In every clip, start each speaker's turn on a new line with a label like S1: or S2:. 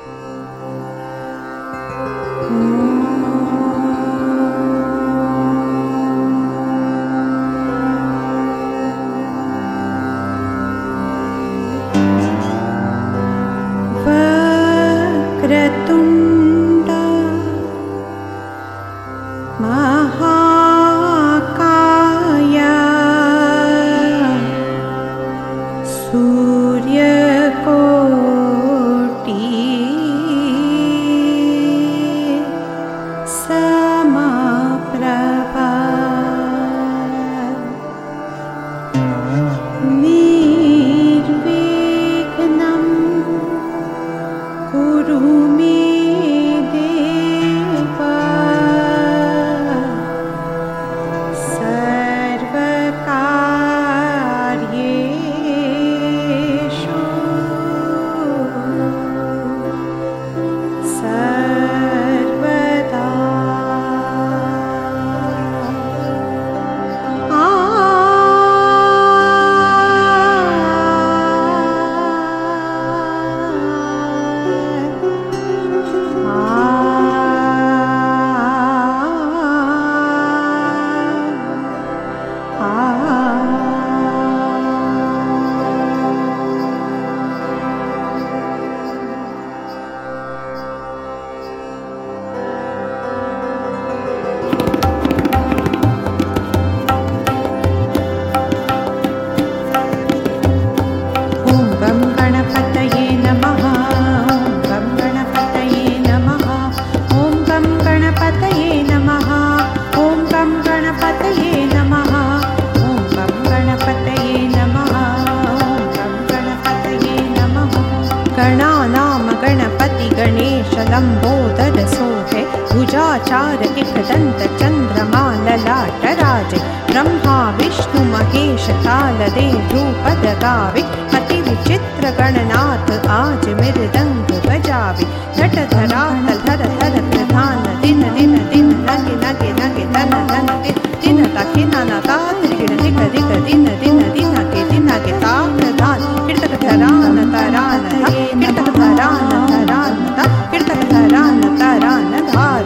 S1: लंबोदर सोहे भुजाचार एकदंत चंद्रमा ललाट राजे ब्रह्मा विष्णु महेश तालदे ध्रुपद गावे अति विचित्र गणनाथ आज मृदंग बजावे धट धरातल धर धर प्रधान दिन दिन दिन नगे नगे नगे धन धन दिन ताकि नाना तात्रिक दिग दिग दिन दिन दिन के दिन के ता प्रधान कीर्तक धरान तरान कीर्तक धरान तरान कीर्तक धरान तरान धार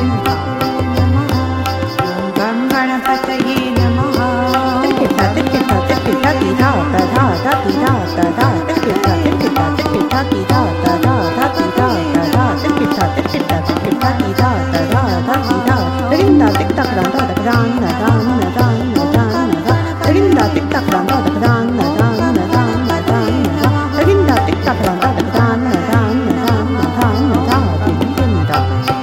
S1: गम गणपतये नमः तिकिटा तिकिटा तिकिटा तिधा तधा तिधा तधा तिकिटा तिकिटा तिकिटा तिधा तधा तिधा तधा तिकिटा तिकिटा तिकिटा तिधा तधा तिधा तिकिटा तिकिटा ग्रांधा ग्रांध दान दान दान तिकिटा तिकिटा ग्रांधा ग्रांध दान दान दान तिकिटा तिकिटा ग्रांधा ग्रांध दान दान दान दान तिकिटा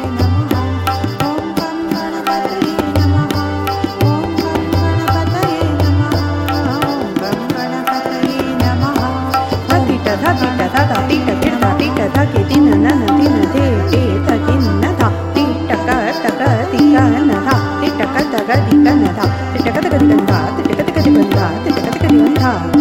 S1: धकिटा धा टिट टिटा टिट धके दिन नन दिन दे दे धकिन न धा टिट क तक तिका न धा टिट क तक दिका न धा टिट क तक दिगंधा टिट क तक दिगंधा टिट क तक दिगंधा